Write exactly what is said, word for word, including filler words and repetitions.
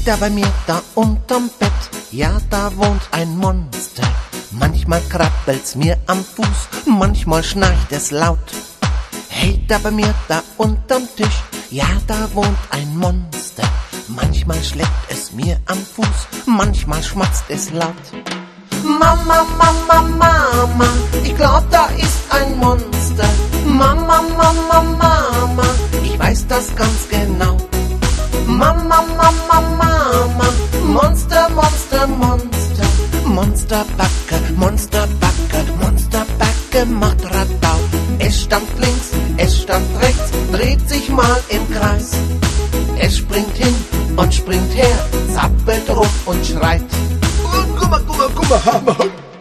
da bei mir, da unterm Bett, ja, da wohnt ein Monster. Manchmal krabbelt's mir am Fuß, manchmal schnarcht es laut. Hey, da bei mir, da unterm Tisch, ja, da wohnt ein Monster. Manchmal schleppt es mir am Fuß, manchmal schmatzt es laut. Mama, Mama, Mama, ich glaub, da ist ein Monster. Mama, Mama, Mama, ich weiß das ganz genau. Mama, Mama, Mama, Monster, Monster, Monster. Monsterbacke, Monsterbacke, Monsterbacke macht Radau. Es stampft links, es stampft rechts, dreht sich mal im Kreis. Es springt hin und springt her, zappelt rum und schreit. Guck mal, guck mal, guck mal,